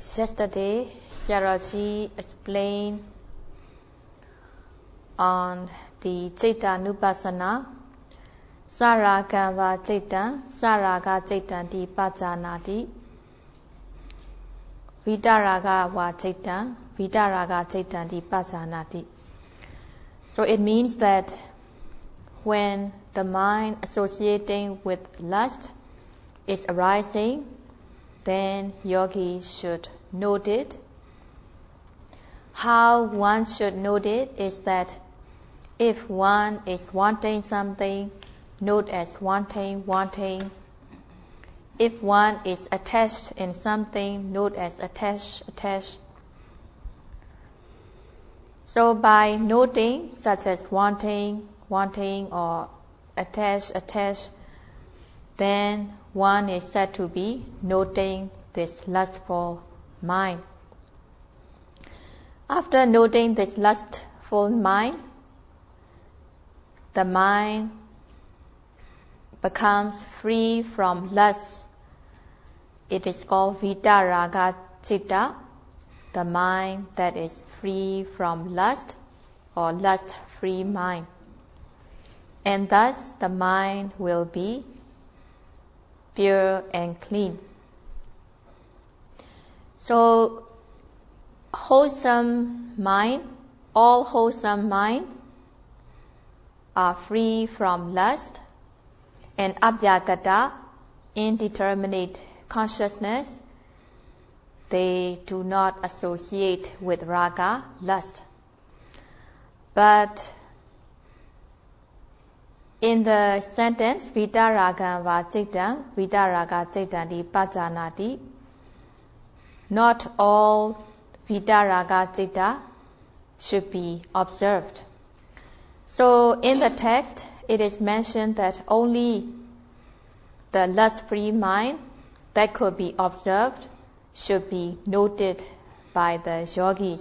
Yesterday, Yaraji explained on the Citta Nupassana, Saragava Citta, Saraga Citta di Pajanati, Vidaraga va Citta, Vidaraga Citta di Pajanati. So it means that when the mind associating with lust is arising, then yogi should note it. How one should note it is that if one is wanting something, note as wanting, wanting. If one is attached in something, note as attached, attached. So by noting such as wanting, wanting or attached, attached, then one is said to be noting this lustful mind. After noting this lustful mind, the mind becomes free from lust. It is called Vidaraga Citta, the mind that is free from lust or lust-free mind. And thus the mind will be pure and clean. So, wholesome mind, all wholesome mind are free from lust, and abhyagata, indeterminate consciousness, they do not associate with raga, lust. But in the sentence, Vidaraga va citta, Vidaraga citta di pajanati, not all Vidaraga citta should be observed. So in the text, it is mentioned that only the lust-free mind that could be observed should be noted by the yogis.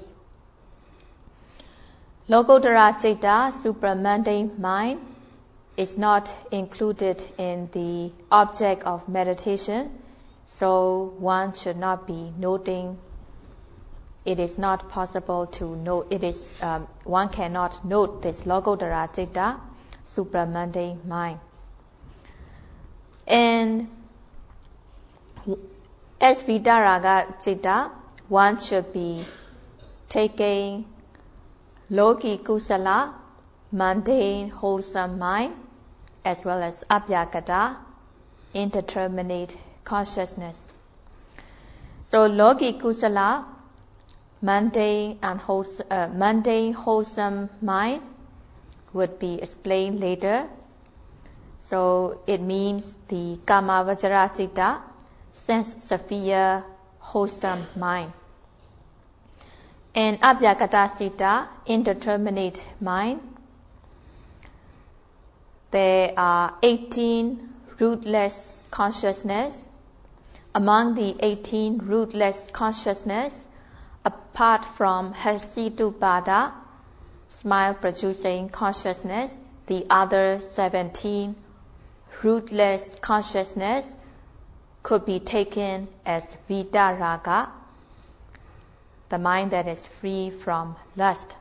Lokottara citta, supramundane mind, is not included in the object of meditation, so one should not be noting. It is not possible to note. One cannot note this Lokottara citta, supramundane mind. And as Vidaraga citta, one should be taking Loki Kusala, mundane, wholesome mind, as well as abhyagata, indeterminate consciousness. So Loki Kusala, mundane wholesome mind, would be explained later. So it means the Kamavajara citta, sense sphere, wholesome mind. And abhyagata citta, indeterminate mind. There are 18 rootless consciousness. Among the 18 rootless consciousness, apart from Hasitupada, smile-producing consciousness, the other 17 rootless consciousness could be taken as Vidaraga, the mind that is free from lust.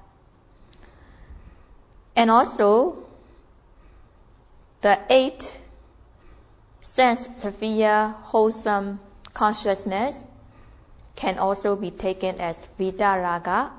And also, the 8 sense sphere wholesome consciousness can also be taken as Vidaraga,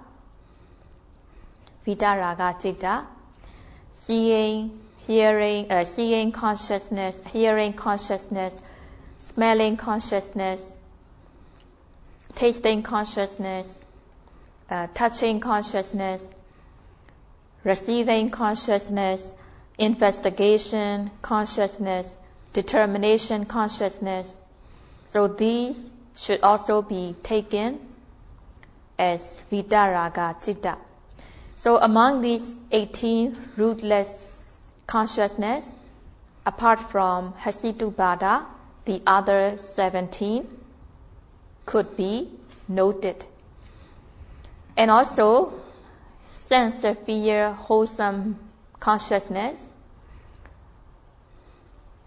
Vidaraga citta, seeing consciousness, hearing consciousness, smelling consciousness, tasting consciousness, touching consciousness, receiving consciousness, investigation consciousness, determination consciousness. So these should also be taken as Vidaraga citta. So among these 18 rootless consciousness, apart from Hasitupada, the other 17 could be noted. And also, sense sphere wholesome consciousness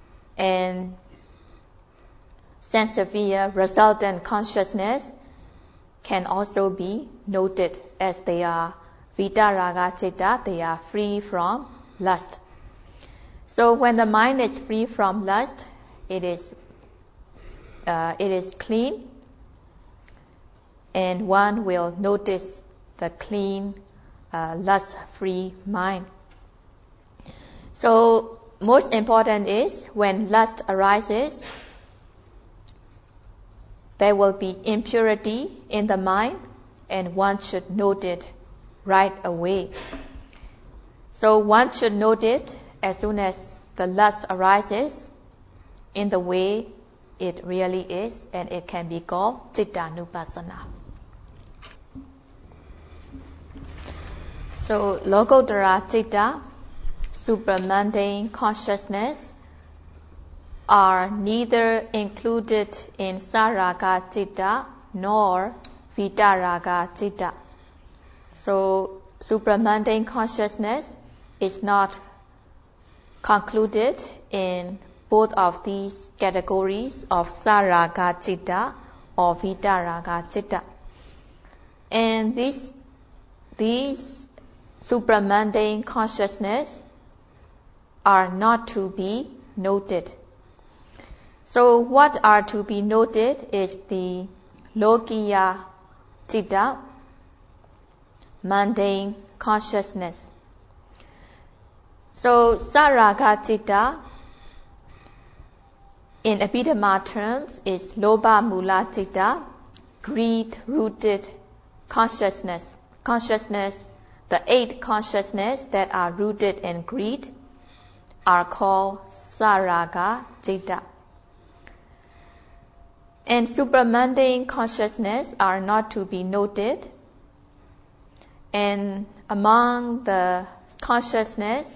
and sense sphere resultant consciousness can also be noted, as they are Vitaraga Citta, they are free from lust. So when the mind is free from lust, it is clean, and one will notice the clean, lust-free mind. So most important is when lust arises, there will be impurity in the mind, and one should note it right away. So one should note it as soon as the lust arises in the way it really is, and it can be called Cittanupassana. So Lokuttara Citta, supramundane consciousness, are neither included in Saraga Citta nor Vitaraga Citta. So supramundane consciousness is not concluded in both of these categories of Saraga Citta or Vitaraga Citta. And these supramundane consciousness are not to be noted. So what are to be noted is the Lokiya Citta, mundane consciousness. So Saraga Citta, in Abhidhamma terms, is Lobha Mula Citta, greed-rooted consciousness. The 8 consciousness that are rooted in greed are called Saraga Citta. And supramundane consciousness are not to be noted. And among the consciousness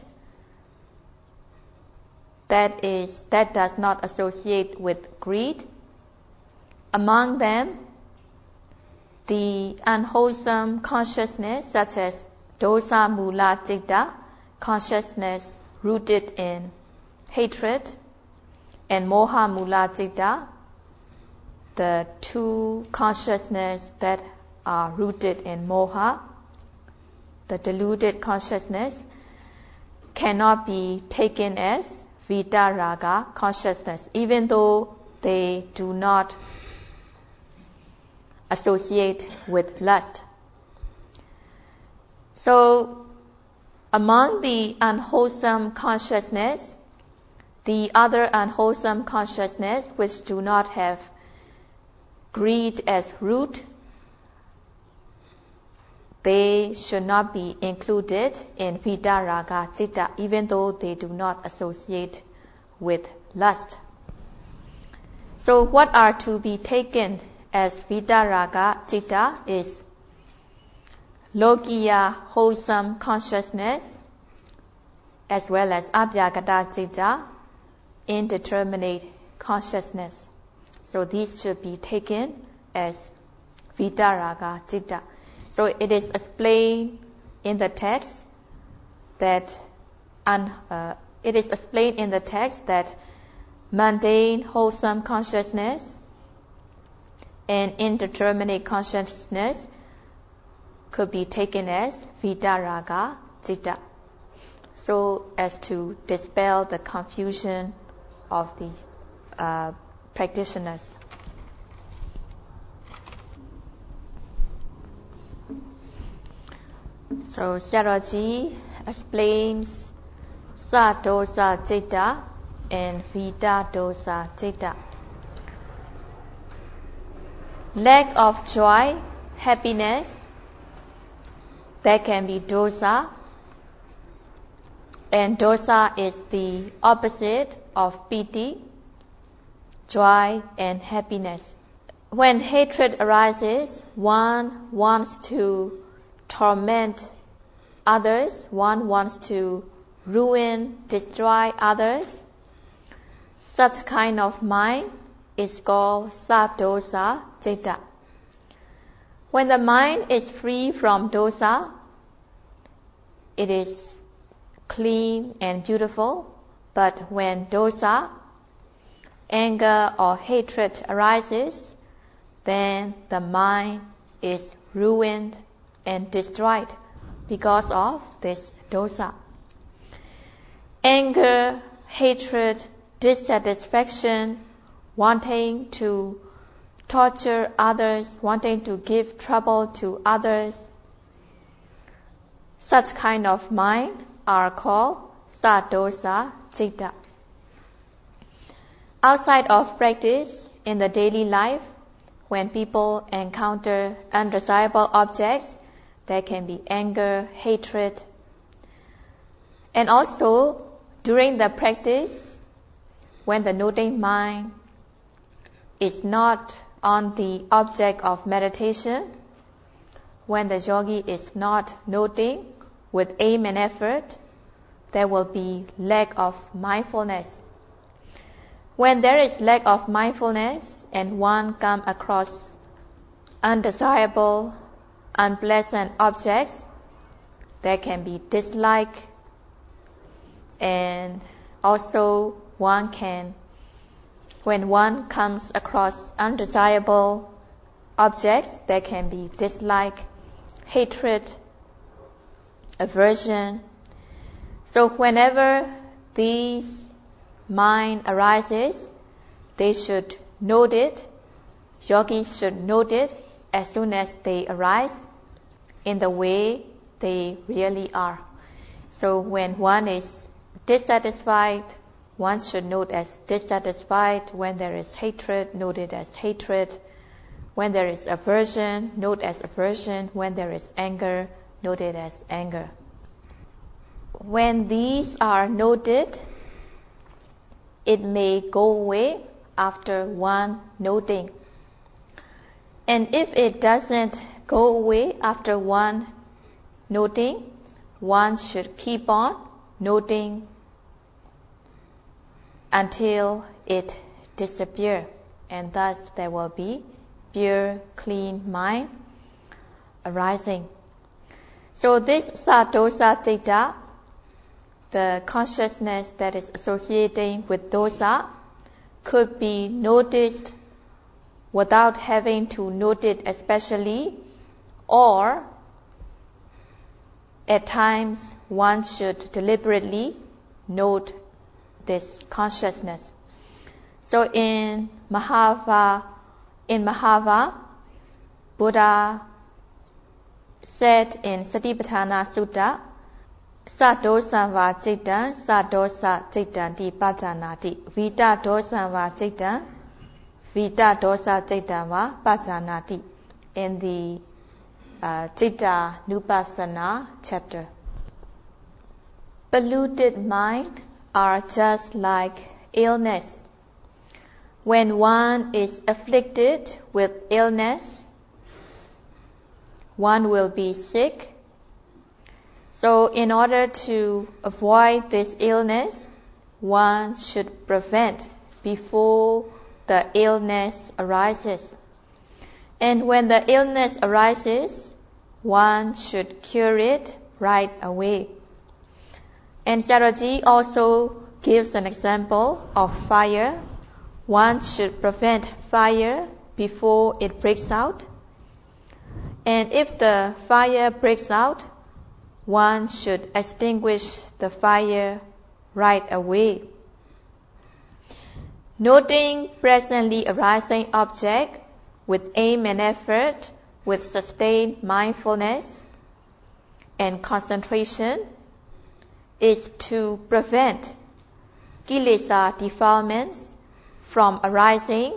that does not associate with greed, among them, the unwholesome consciousness such as Dosa Mula Citta, consciousness rooted in hatred, and Moha Mula Citta, the 2 consciousness that are rooted in moha, the deluded consciousness, cannot be taken as Vitaraga consciousness, even though they do not associate with lust. So, among the unwholesome consciousness, the other unwholesome consciousness which do not have greed as root, they should not be included in Vitaraga Citta, even though they do not associate with lust. So what are to be taken as Vitaraga Citta is Lokiya wholesome consciousness, as well as Abhyagata Citta, indeterminate consciousness. So these should be taken as Vitaraga Citta. So it is explained in the text that mundane wholesome consciousness and indeterminate consciousness could be taken as Vitaraga Citta, so as to dispel the confusion of the practitioners. So Sayadaw explains Sadosa Citta and Vitadosa Citta. Lack of joy, happiness, that can be dosa, and dosa is the opposite of piti, joy and happiness. When hatred arises, one wants to torment others, one wants to ruin, destroy others. Such kind of mind is called sadosa citta. When the mind is free from dosa, it is clean and beautiful. But when dosa, anger or hatred arises, then the mind is ruined and destroyed because of this dosa. Anger, hatred, dissatisfaction, wanting to torture others, wanting to give trouble to others, such kind of mind are called sadosa citta. Outside of practice, in the daily life, when people encounter undesirable objects, there can be anger, hatred. And also, during the practice, when the noting mind is not on the object of meditation, when the yogi is not noting with aim and effort, there will be lack of mindfulness. When there is lack of mindfulness and one comes across undesirable, unpleasant objects, there can be dislike, and also when one comes across undesirable objects, there can be dislike, hatred, aversion. So whenever these mind arises, they should note it. Yogis should note it as soon as they arise in the way they really are. So when one is dissatisfied, one should note as dissatisfied. When there is hatred, note it as hatred. When there is aversion, note as aversion. When there is anger, note it as anger. When these are noted, it may go away after one noting. And if it doesn't go away after one noting, one should keep on noting until it disappears, and thus there will be pure, clean mind arising. So this sadosa citta, the consciousness that is associating with dosa, could be noticed without having to note it especially, or at times one should deliberately note this consciousness. So in Mahava, Buddha said in Satipatthana Sutta, Sadosanva citta, sadosa cittanti pajanati, vita dosanva citta, vita dosa cittanva pajanati, in the Citta Nupassana chapter. Polluted mind are just like illness. When one is afflicted with illness, one will be sick. So in order to avoid this illness, one should prevent before the illness arises. And when the illness arises, one should cure it right away. And Sayadaw also gives an example of fire. One should prevent fire before it breaks out. And if the fire breaks out, one should extinguish the fire right away. Noting presently arising object with aim and effort, with sustained mindfulness and concentration, is to prevent kilesa defilements from arising.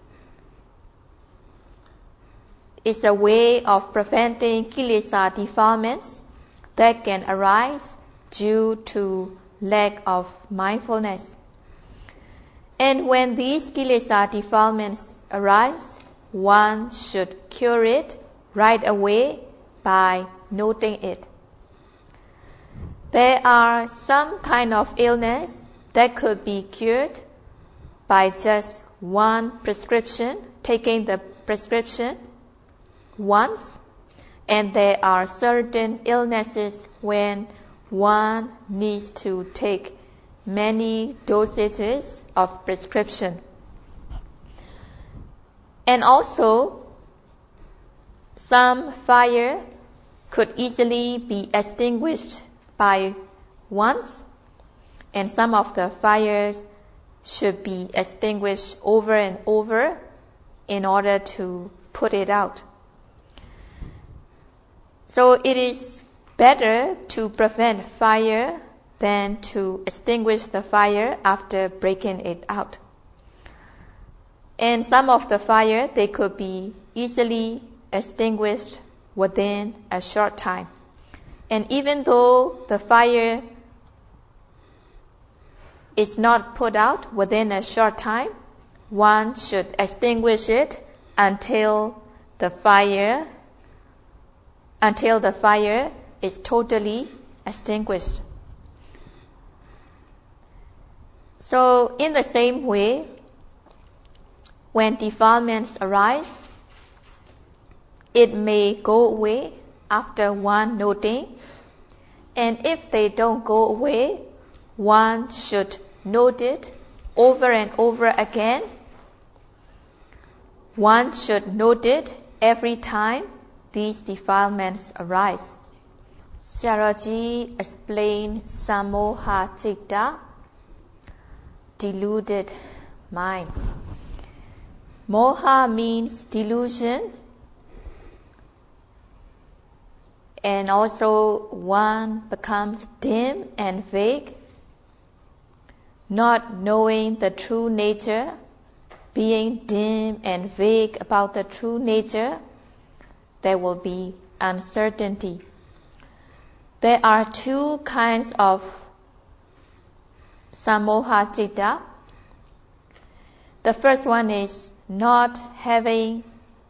It's a way of preventing kilesa defilements that can arise due to lack of mindfulness. And when these kilesa defilements arise, one should cure it right away by noting it. There are some kind of illness that could be cured by just one prescription, taking the prescription once. And there are certain illnesses when one needs to take many dosages of prescription. And also, Some fire could easily be extinguished by once, and some of the fires should be extinguished over and over in order to put it out. So it is better to prevent fire than to extinguish the fire after breaking it out. And some of the fire, they could be easily extinguished within a short time. And even though the fire is not put out within a short time, one should extinguish it until the fire is totally extinguished. So in the same way, when defilements arise, it may go away after one noting, and if they don't go away, one should note it over and over again. One should note it every time these defilements arise. ဆရာတော်ကြီး explain Sammoha Citta, deluded mind. Moha means delusion, and also one becomes dim and vague, not knowing the true nature, being dim and vague about the true nature. There will be uncertainty. There are two kinds of Sammoha Citta. The first one is not having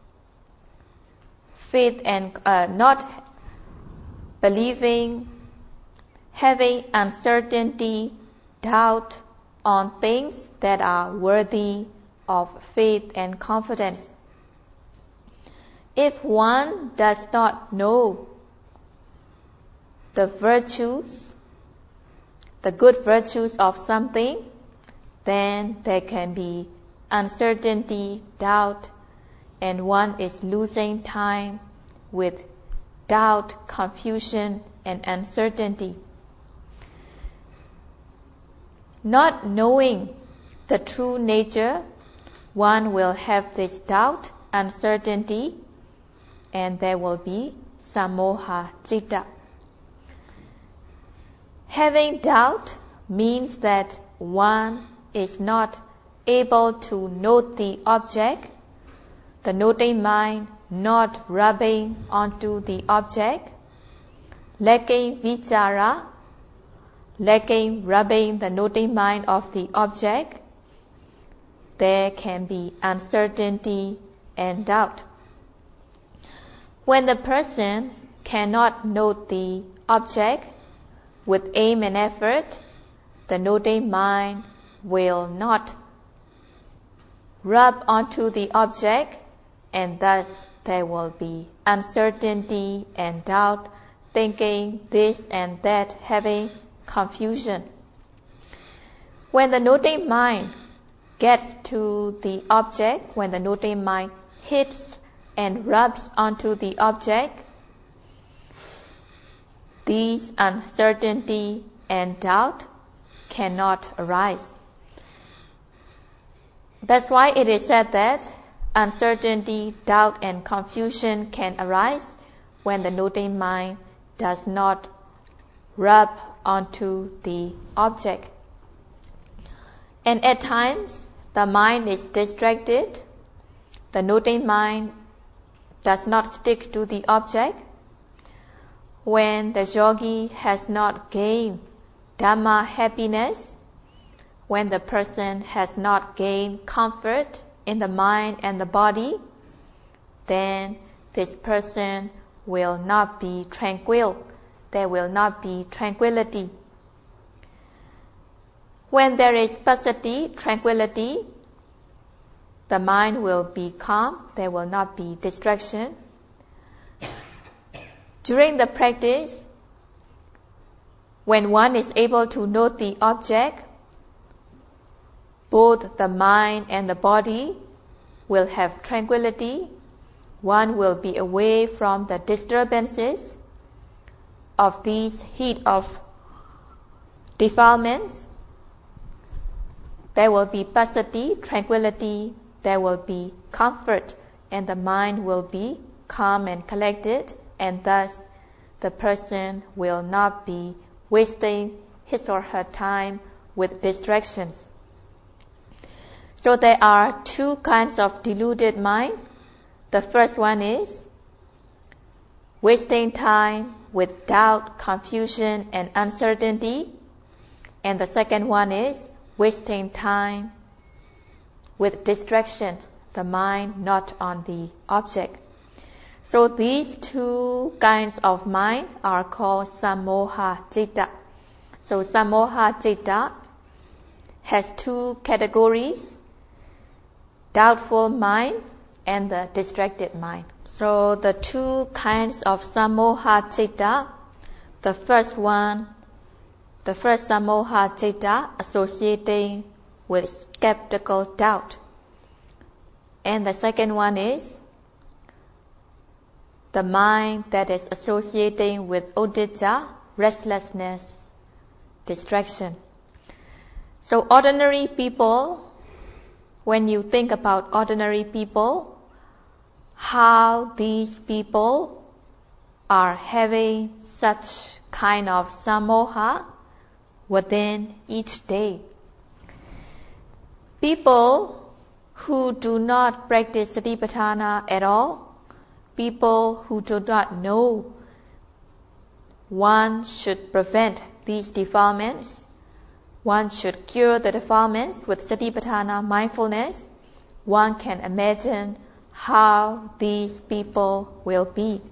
faith and not believing, having uncertainty, doubt on things that are worthy of faith and confidence. If one does not know the virtues, the good virtues of something, then there can be uncertainty, doubt, and one is losing time with doubt, confusion, and uncertainty. Not knowing the true nature, one will have this doubt, uncertainty, and there will be Sammoha Citta. Having doubt means that one is not able to note the object, the noting mind not rubbing onto the object, lacking vichara, lacking rubbing the noting mind of the object. There can be uncertainty and doubt. When the person cannot note the object with aim and effort, the noting mind will not rub onto the object, and thus there will be uncertainty and doubt, thinking this and that, having confusion. When the noting mind gets to the object, when the noting mind hits and rubs onto the object, these uncertainty and doubt cannot arise. That's why it is said that uncertainty, doubt, and confusion can arise when the noting mind does not rub onto the object. And at times, the mind is distracted. The noting mind does not stick to the object. When the yogi has not gained Dhamma happiness, when the person has not gained comfort in the mind and the body, then this person will not be tranquil. There will not be tranquility. When there is passaddhi, tranquility, the mind will be calm. There will not be distraction. During the practice, when one is able to note the object, both the mind and the body will have tranquility, one will be away from the disturbances of these heat of defilements. There will be passaddhi, tranquility, there will be comfort, and the mind will be calm and collected, and thus the person will not be wasting his or her time with distractions. So there are two kinds of deluded mind. The first one is wasting time with doubt, confusion, and uncertainty. And the second one is wasting time with distraction, the mind not on the object. So these two kinds of mind are called sammoha citta. So sammoha citta has two categories: doubtful mind and the distracted mind. So the two kinds of sammoha citta, the first sammoha citta associating with skeptical doubt, and the second one is the mind that is associating with uddhacca, restlessness, distraction. So ordinary people, when you think about ordinary people, how these people are having such kind of sammoha within each day. People who do not practice Satipatthana at all, people who do not know one should prevent these defilements, one should cure the defilements with Satipatthana mindfulness, one can imagine how these people will be.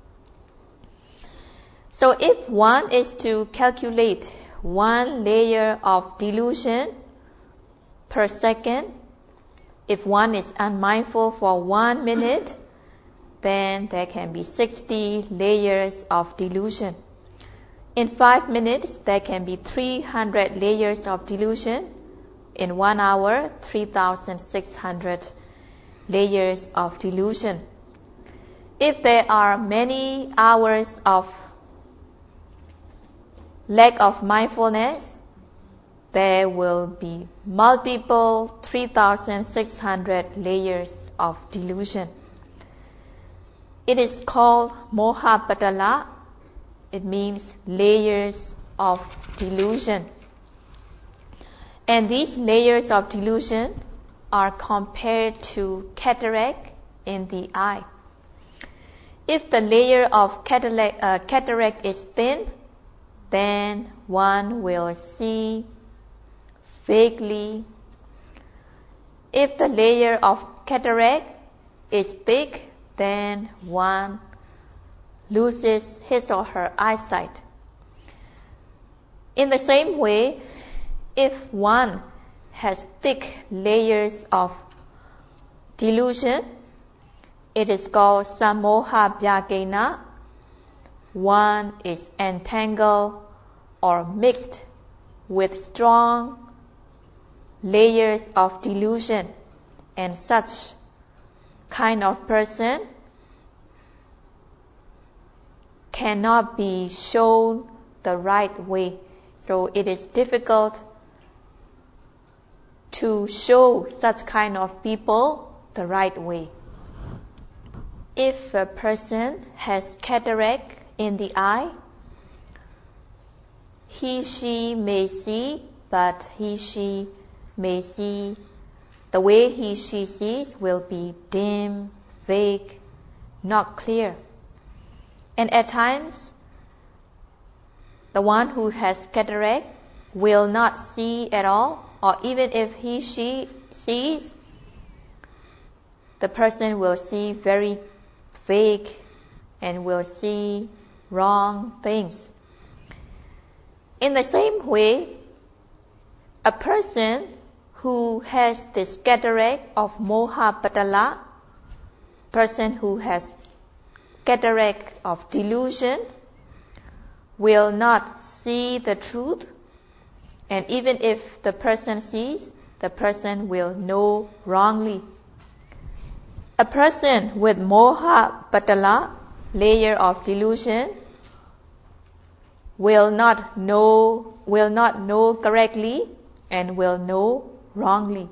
So if one is to calculate one layer of delusion per second, if one is unmindful for 1 minute, then there can be 60 layers of delusion. In 5 minutes, there can be 300 layers of delusion. In 1 hour, 3,600 layers of delusion. If there are many hours of lack of mindfulness, there will be multiple 3,600 layers of delusion. It is called mohapattala. It means layers of delusion. And these layers of delusion are compared to cataract in the eye. If the layer of cataract is thin, then one will see vaguely. If the layer of cataract is thick, then one loses his or her eyesight. In the same way, if one has thick layers of delusion, it is called sammoha vyakena. One is entangled or mixed with strong layers of delusion, and such kind of person cannot be shown the right way. So it is difficult to show such kind of people the right way. If a person has cataract in the eye, he/she may see, but he/she may see, the way he/she sees will be dim, vague, not clear. And at times, the one who has cataract will not see at all, or even if he/she sees, the person will see very vague and will see wrong things. In the same way, a person who has this cataract of mohapattala, person who has cataract of delusion, will not see the truth, and even if the person sees, the person will know wrongly. A person with moha patala, layer of delusion, will not know correctly and will know wrongly.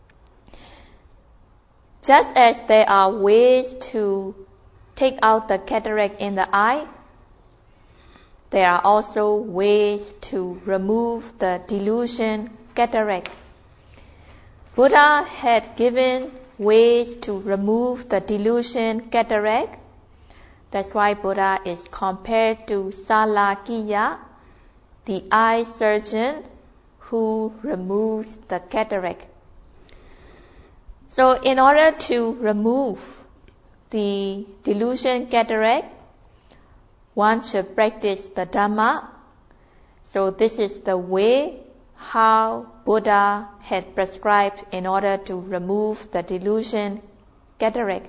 Just as there are ways to take out the cataract in the eye, there are also ways to remove the delusion cataract. Buddha had given ways to remove the delusion cataract. That's why Buddha is compared to Salakiya, the eye surgeon who removes the cataract. So in order to remove the delusion cataract, one should practice the Dhamma. So this is the way how Buddha had prescribed in order to remove the delusion cataract.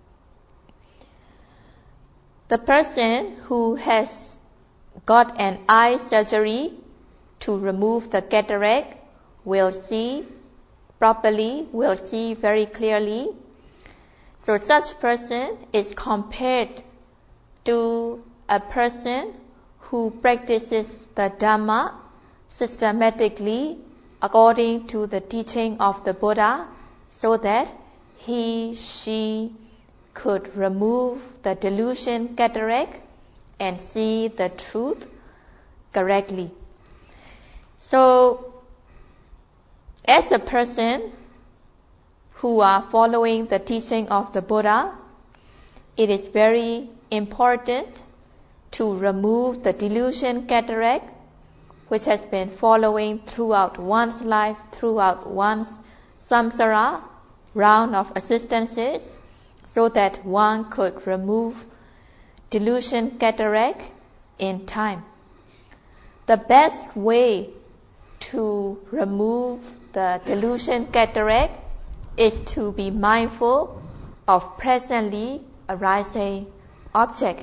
The person who has got an eye surgery to remove the cataract will see properly, will see very clearly. So such person is compared to a person who practices the Dhamma systematically according to the teaching of the Buddha, so that she could remove the delusion cataract and see the truth correctly. So, as a person who are following the teaching of the Buddha, it is very important to remove the delusion cataract which has been following throughout one's life, throughout one's samsara round of existences, so that one could remove delusion cataract in time. The best way to remove the delusion cataract is to be mindful of presently arising object.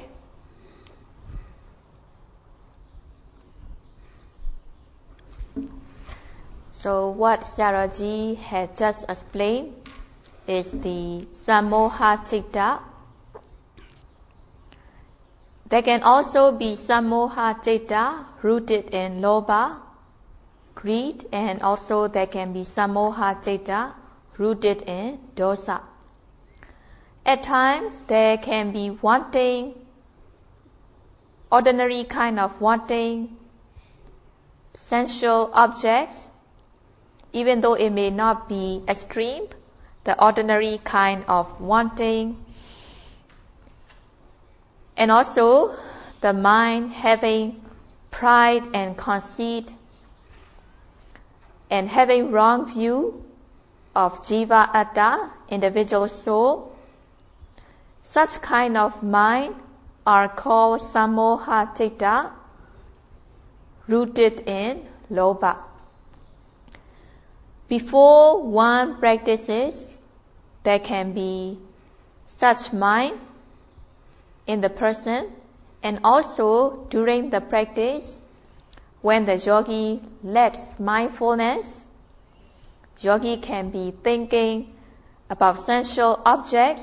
So what Sayadaw has just explained is the Sammoha Citta. There can also be Sammoha Citta rooted in Lobha, greed, and also there can be Sammoha Citta rooted in Dosa. At times there can be wanting, ordinary kind of wanting, sensual objects, even though it may not be extreme, the ordinary kind of wanting, and also the mind having pride and conceit and having wrong view of Jiva Atta, individual soul. Such kind of mind are called Sammoha Citta, rooted in Lobha. Before one practices, there can be such mind in the person, and also during the practice, when the yogi lacks mindfulness, yogi can be thinking about sensual objects.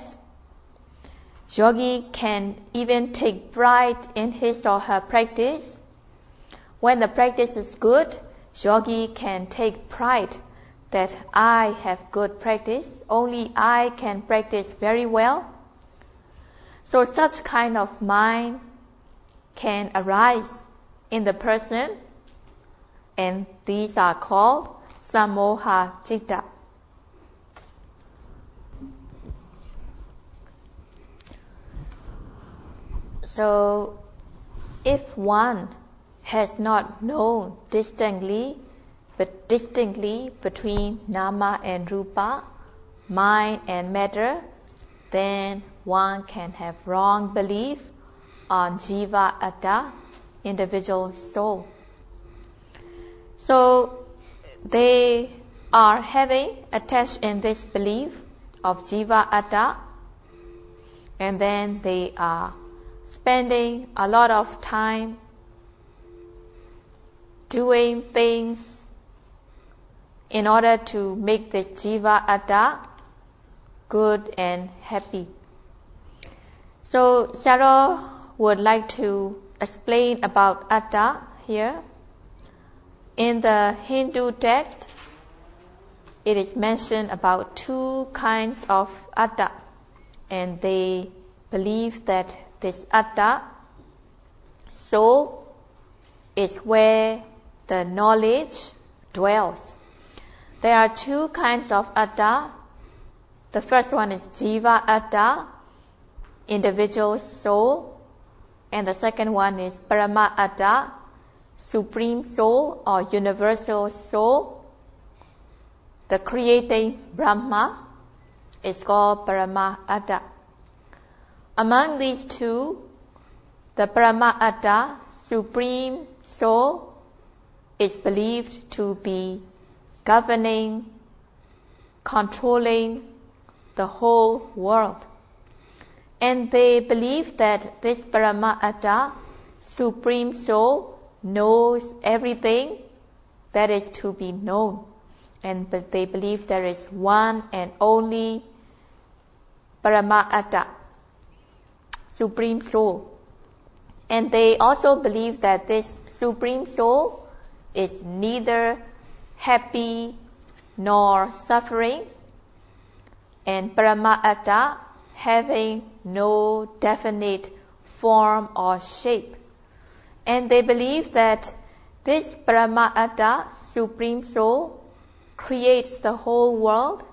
Yogi can even take pride in his or her practice. When the practice is good, yogi can take pride that I have good practice, only I can practice very well. So such kind of mind can arise in the person, and these are called Sammoha Citta. So if one has not known distinctly between nama and rupa, mind and matter, then one can have wrong belief on Jiva Atta, individual soul. So they are having attached in this belief of Jiva Atta, and then they are spending a lot of time doing things in order to make this Jiva Atta good and happy. So Sarah would like to explain about atta here. In the Hindu text, it is mentioned about two kinds of atta, and they believe that this atta, soul, is where the knowledge dwells. There are two kinds of atta. The first one is jiva atta, individual soul, and the second one is parama atta, supreme soul or universal soul. The creating Brahma is called parama atta. Among these two, the parama atta, supreme soul, is believed to be governing, controlling the whole world. And they believe that this parama atta, supreme soul, knows everything that is to be known. But they believe there is one and only parama atta, supreme soul. And they also believe that this supreme soul is neither happy nor suffering, and parama atta having no definite form or shape. And they believe that this parama atta, supreme soul, creates the whole world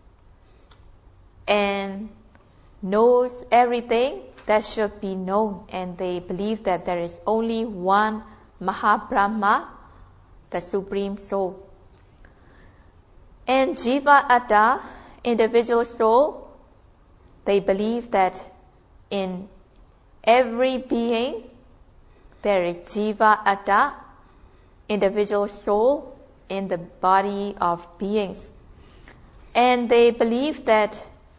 and knows everything that should be known. And they believe that there is only one Mahabrahma, the supreme soul. And jiva atta, individual soul, they believe that in every being there is jiva atta, individual soul, in the body of beings. And they believe that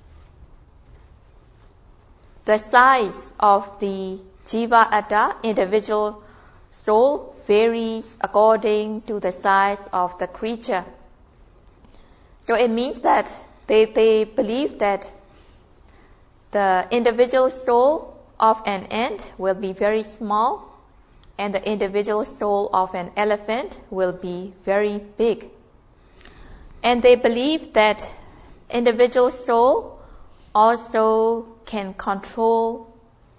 the size of the jiva atta, individual soul, varies according to the size of the creature. So it means that they believe that the individual soul of an ant will be very small, and the individual soul of an elephant will be very big. And they believe that individual soul also can control,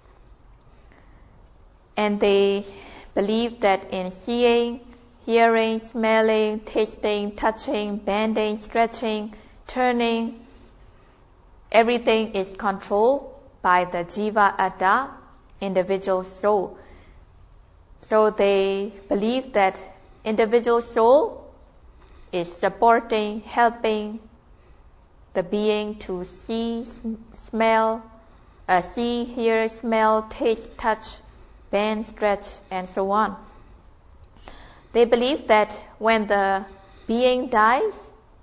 and they believe that in seeing, hearing, smelling, tasting, touching, bending, stretching, turning, everything is controlled by the jiva atta, individual soul. So they believe that individual soul is supporting, helping the being to see, hear, smell, taste, touch, bend, stretch, and so on. They believe that when the being dies,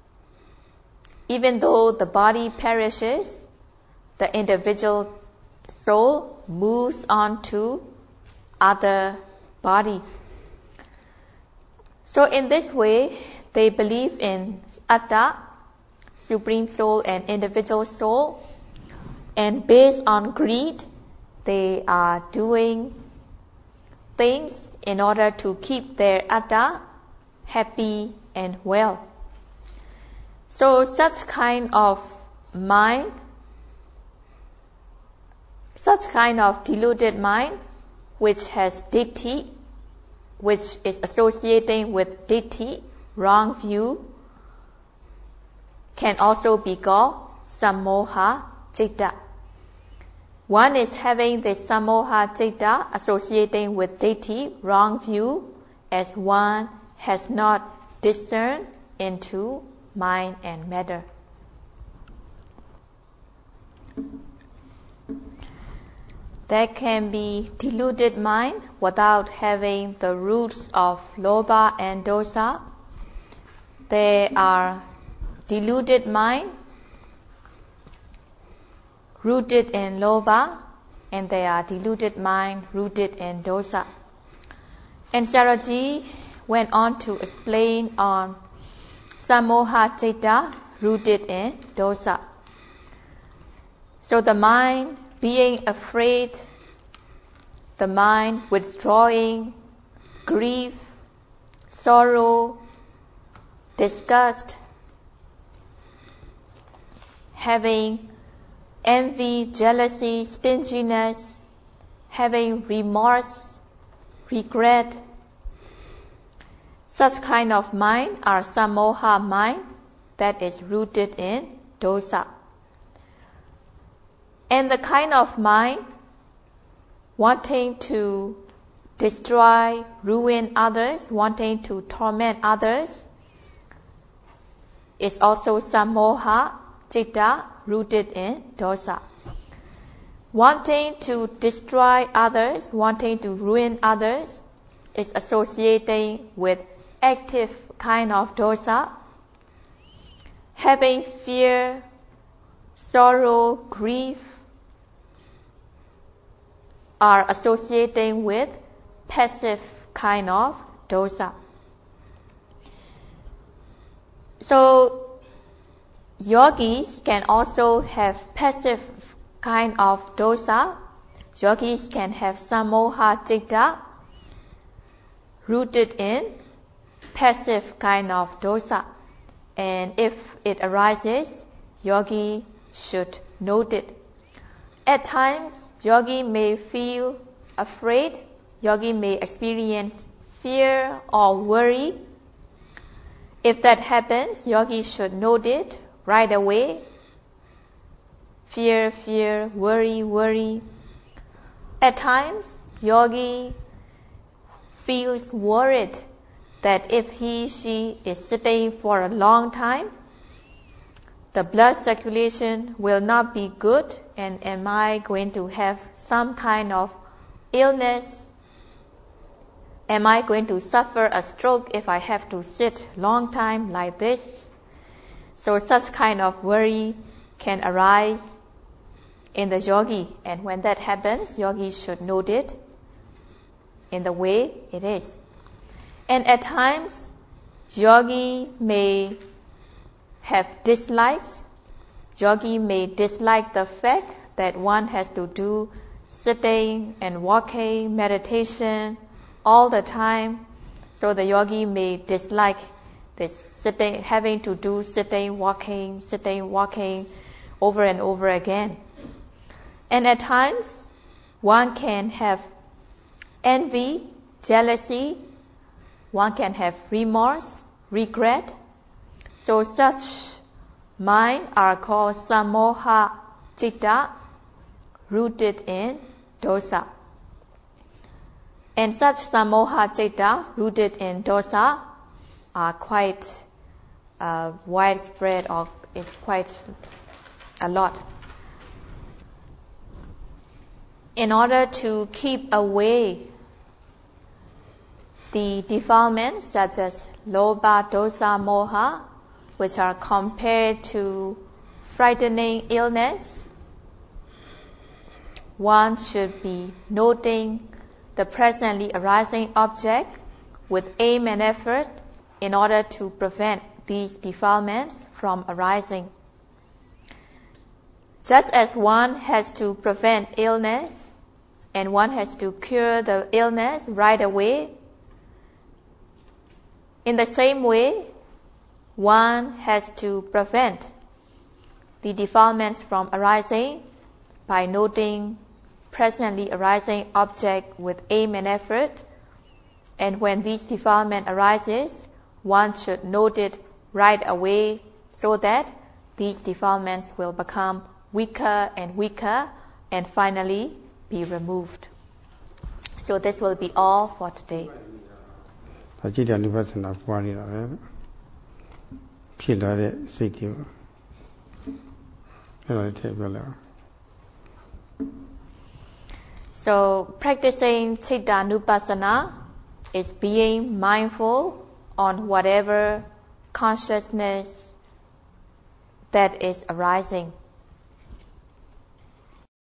even though the body perishes, the individual soul moves on to other body. So in this way, they believe in atta, supreme soul, and individual soul, and based on greed, they are doing things in order to keep their atta happy and well. So such kind of mind, such kind of deluded mind, which has ditthi, which is associating with ditthi, wrong view, can also be called sammoha citta. One is having the sammoha citta associating with ditthi, wrong view, as one has not discerned into mind and matter. There can be deluded mind without having the roots of lobha and dosa. There are deluded mind rooted in lobha, and there are deluded mind rooted in dosa. And Saraji went on to explain on sammoha citta rooted in dosa. So the mind being afraid, the mind withdrawing, grief, sorrow, disgust, having envy, jealousy, stinginess, having remorse, regret. Such kind of mind are sammoha mind that is rooted in dosa. And the kind of mind wanting to destroy, ruin others, wanting to torment others, is also sammoha citta rooted in dosa. Wanting to destroy others, wanting to ruin others, is associating with active kind of dosa. Having fear, sorrow, grief are associating with passive kind of dosa. So yogis can also have passive kind of dosa. Yogis can have sammoha citta rooted in passive kind of dosa. And if it arises, yogi should note it. At times, yogi may feel afraid, yogi may experience fear or worry. If that happens, yogi should note it right away. Fear, fear, worry, worry. At times, yogi feels worried that if she is sitting for a long time, the blood circulation will not be good, and am I going to have some kind of illness? Am I going to suffer a stroke if I have to sit long time like this? So such kind of worry can arise in the yogi, and when that happens, yogi should note it in the way it is. And at times, yogi may have dislikes. Yogi may dislike the fact that one has to do sitting and walking, meditation all the time. So the yogi may dislike this sitting, having to do sitting, walking over and over again. And at times, one can have envy, jealousy, one can have remorse, regret. So such mind are called sammoha citta, rooted in dosa. And such sammoha citta, rooted in dosa, are quite widespread, or is quite a lot. In order to keep away the defilements such as lobha, dosa, moha, which are compared to frightening illness, one should be noting the presently arising object with aim and effort in order to prevent these defilements from arising. Just as one has to prevent illness and one has to cure the illness right away, in the same way, one has to prevent the defilements from arising by noting presently arising object with aim and effort. And when this defilement arises, one should note it right away so that these defilements will become weaker and weaker and finally be removed. So this will be all for today. So practicing Citta Nupassana is being mindful on whatever consciousness that is arising.